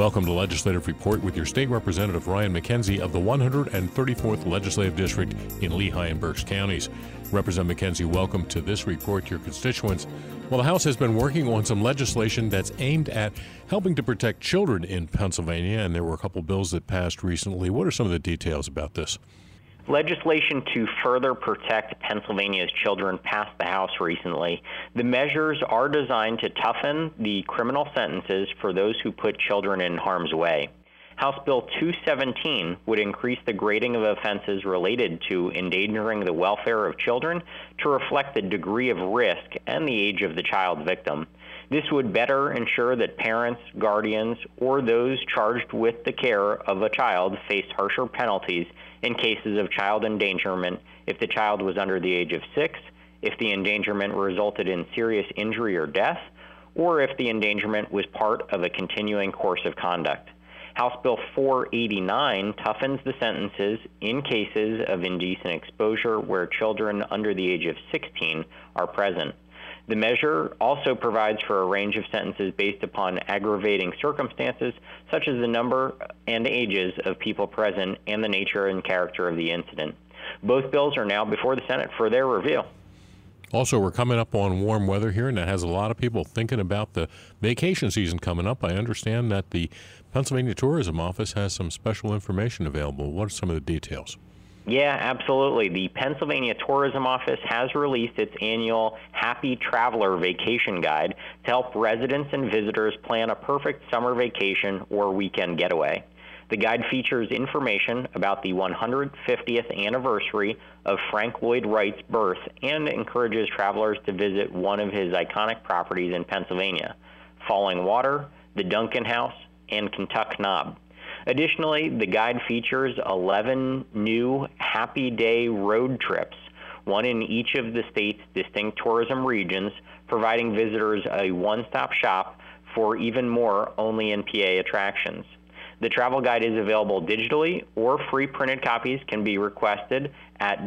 Welcome to Legislative Report with your State Representative Ryan McKenzie of the 134th Legislative District in Lehigh and Berks counties. Representative McKenzie, welcome to this report to your constituents. Well, the House has been working on some legislation that's aimed at helping to protect children in Pennsylvania, and there were a couple bills that passed recently. What are some of the details about this? Legislation to further protect Pennsylvania's children passed the House recently. The measures are designed to toughen the criminal sentences for those who put children in harm's way. House Bill 217 would increase the grading of offenses related to endangering the welfare of children to reflect the degree of risk and the age of the child victim. This would better ensure that parents, guardians, or those charged with the care of a child face harsher penalties in cases of child endangerment if the child was under the age of 6, if the endangerment resulted in serious injury or death, or if the endangerment was part of a continuing course of conduct. House Bill 489 toughens the sentences in cases of indecent exposure where children under the age of 16 are present. The measure also provides for a range of sentences based upon aggravating circumstances, such as the number and ages of people present and the nature and character of the incident. Both bills are now before the Senate for their review. Also, we're coming up on warm weather here, and that has a lot of people thinking about the vacation season coming up. I understand that the Pennsylvania Tourism Office has some special information available. What are some of the details? Yeah, absolutely. The Pennsylvania Tourism Office has released its annual Happy Traveler Vacation Guide to help residents and visitors plan a perfect summer vacation or weekend getaway. The guide features information about the 150th anniversary of Frank Lloyd Wright's birth and encourages travelers to visit one of his iconic properties in Pennsylvania, Falling Water, the Duncan House, and Kentuck Knob. Additionally, the guide features 11 new Happy Day road trips, one in each of the state's distinct tourism regions, providing visitors a one-stop shop for even more only in PA attractions. The travel guide is available digitally, or free printed copies can be requested at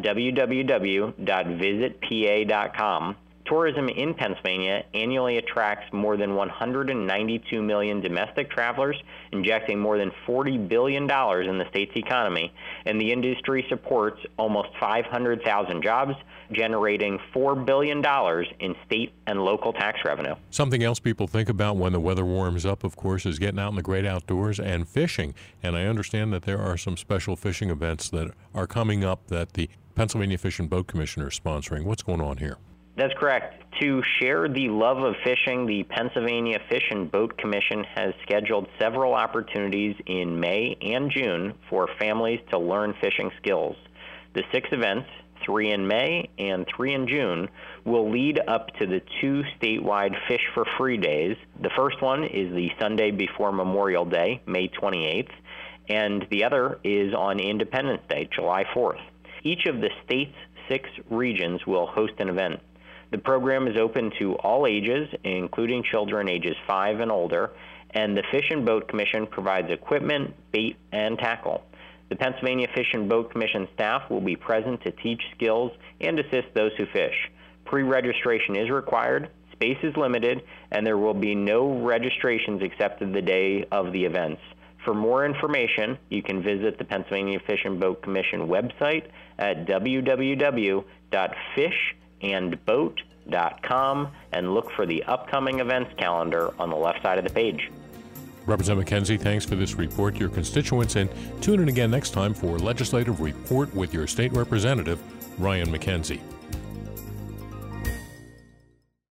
www.visitpa.com. Tourism in Pennsylvania annually attracts more than 192 million domestic travelers, injecting more than $40 billion in the state's economy, and the industry supports almost 500,000 jobs, generating $4 billion in state and local tax revenue. Something else people think about when the weather warms up, of course, is getting out in the great outdoors and fishing. And I understand that there are some special fishing events that are coming up that the Pennsylvania Fish and Boat Commission is sponsoring. What's going on here? That's correct. To share the love of fishing, the Pennsylvania Fish and Boat Commission has scheduled several opportunities in May and June for families to learn fishing skills. The 6 events, 3 in May and 3 in June, will lead up to the 2 statewide Fish for Free days. The first one is the Sunday before Memorial Day, May 28th, and the other is on Independence Day, July 4th. Each of the state's 6 regions will host an event. The program is open to all ages, including children ages 5 and older, and the Fish and Boat Commission provides equipment, bait, and tackle. The Pennsylvania Fish and Boat Commission staff will be present to teach skills and assist those who fish. Pre-registration is required, space is limited, and there will be no registrations accepted the day of the events. For more information, you can visit the Pennsylvania Fish and Boat Commission website at www.fishandboat.com and look for the upcoming events calendar on the left side of the page. Representative McKenzie, thanks for this report to your constituents, and tune in again next time for Legislative Report with your State Representative, Ryan McKenzie.